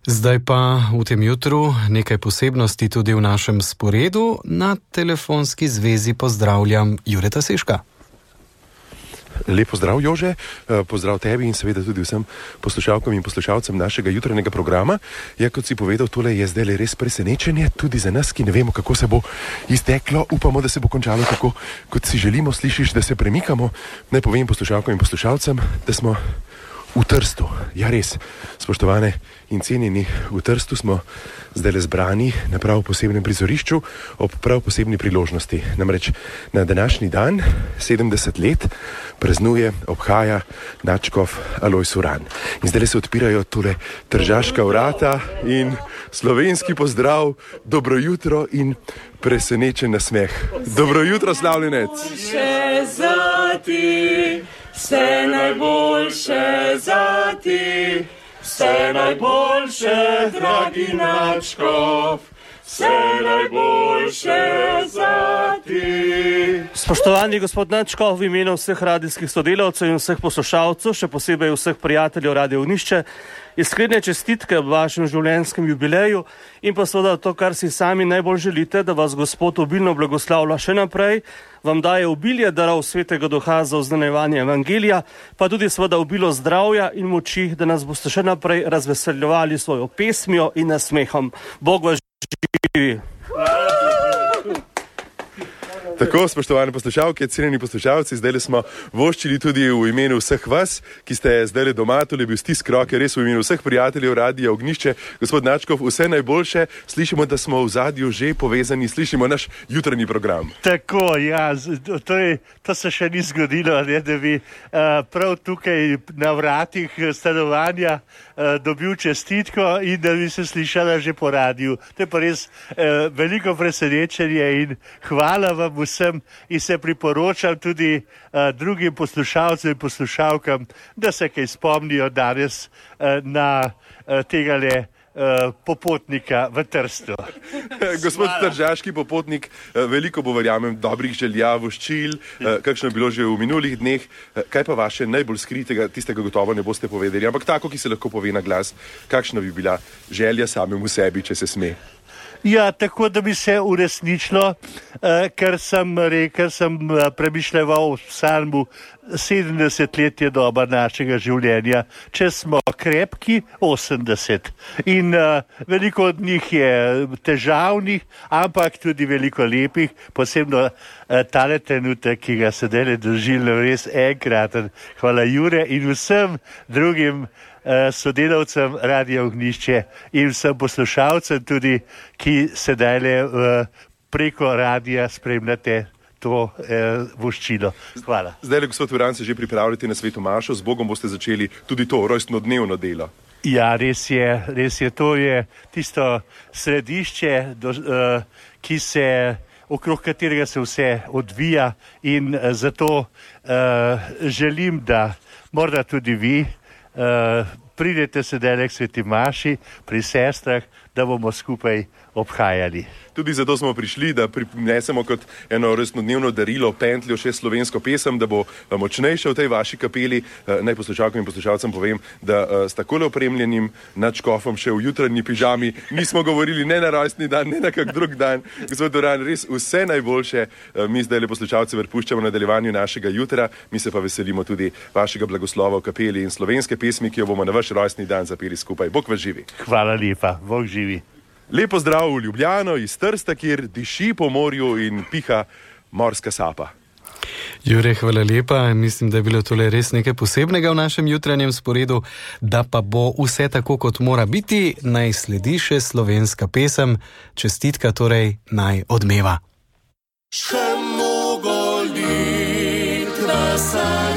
Zdaj pa v tem jutru nekaj posebnosti tudi v našem sporedu. Na telefonski zvezi pozdravljam Jureta Seška. Lep pozdrav, Jože, pozdrav tebi in seveda tudi vsem poslušalkam in poslušalcem našega jutranjega programa. Ja, kot si povedal, tole je zdaj res presenečenje tudi za nas, ki ne vemo, kako se bo izteklo. Upamo, da se bo končalo tako, kot si želimo. Slišiš, da se premikamo. Naj povem poslušalkam in poslušalcem, da smo v Trstu. Ja, res, spoštovane in cenjeni, v Trstu smo zdaj le zbrani na prav posebnem prizorišču ob prav posebni priložnosti. Namreč na današnji dan, 70 let, praznuje, obhaja nadškof Alojz Uran. In zdaj le se odpirajo tole tržaška vrata in slovenski pozdrav, dobro jutro in presenečen nasmeh. Dobro jutro, slavljenec! Še za ti, vse najboljše za ti, vse najboljše, dragi nadškof, vse najboljše za ti. Spoštovani gospod nadškof, v imenu vseh radijskih sodelavcev in vseh poslušalcev, še posebej vseh prijateljev Radio Ognjišče, iskrene čestitke v vašem življenjskem jubileju in pa seveda to, kar si sami najbolj želite, da vas Gospod obilno blagoslavlja še naprej, vam daje obilje darov Svetega Duha za oznanjevanje evangelija, pa tudi seveda obilo zdravja in moči, da nas boste še naprej razveseljevali svojo pesmijo in nasmehom. Bog vas živi. Tako, spoštovane poslušalke, cenjeni poslušalci, zdaj smo voščili tudi v imenu vseh vas, ki ste zdaj doma, tole bil stisk roke, res v imenu vseh prijateljev Radia Ognjišče. Gospod nadškof, vse najboljše, slišimo, da smo v zadju že povezani, slišimo naš jutranji program. Tako, ja, to se še ni zgodilo, ne, da bi prav tukaj na vratih stanovanja dobil čestitko in da bi se slišala že po radiju. To je pa res veliko presenečenje in hvala vam vsem in se priporočam tudi drugim poslušalcem in poslušalkam, da se kaj spomnijo danes na tegale popotnika v Trstu. Gospod tržaški popotnik, veliko bo, verjamem, dobrih želja, voščil, kakšno je bilo že v minulih dneh. Kaj pa vaše najbolj skritega, tistega gotovo ne boste povedali, ampak tako, ki se lahko pove na glas, kakšna bi bila želja samemu sebi, če se sme? Ja, tako da bi se uresničilo, kar sem premišljeval v psalmu, 70 let je doba našega življenja, če smo krepki, 80. In veliko od njih je težavnih, ampak tudi veliko lepih, posebno tale trenutek, ki ga sedaj doživljam, res enkraten. Hvala Jure in vsem drugim sodelavcem Radia Ognjišče in vsem poslušalcem tudi, ki sedaj preko radija spremljate to voščilo. Hvala. Zdaj, gospod Uran, se že pripravljate na sveto mašo, z Bogom boste začeli tudi to rojstnodnevno delo. Ja, res je, to je tisto središče, okrog katerega se vse odvija in zato želim, da morda tudi vi pridete sedaj k sveti maši pri sestrah, da bomo skupaj obhajali. Tudi zato smo prišli, da prinesemo kot eno rojstnodnevno darilo pentljo še slovensko pesem, da bo močnejša v tej vaši kapeli. Naj poslušalkam in poslušalcem povem, da s takole opremljenim nadškofom še v jutranji pižami nismo govorili ne na rojstni dan, ne na kak drug dan. Gospod Uran, res vse najboljše. Mi zdaj le poslušalce prepuščamo v nadaljevanju našega jutra, mi se pa veselimo tudi vašega blagoslova v kapeli in slovenske pesmi, ki jo bomo na vaš rojstni dan zapeli skupaj. Bog vas živi. Hvala lepa, Bog živi. Lep pozdrav v Ljubljano iz Trsta, kjer diši po morju in piha morska sapa. Jure, hvala lepa. Mislim, da je bilo tole res nekaj posebnega v našem jutranjem sporedu, da pa bo vse tako, kot mora biti. Naj sledi še slovenska pesem. Čestitka torej naj odmeva. Še mnogo let nazaj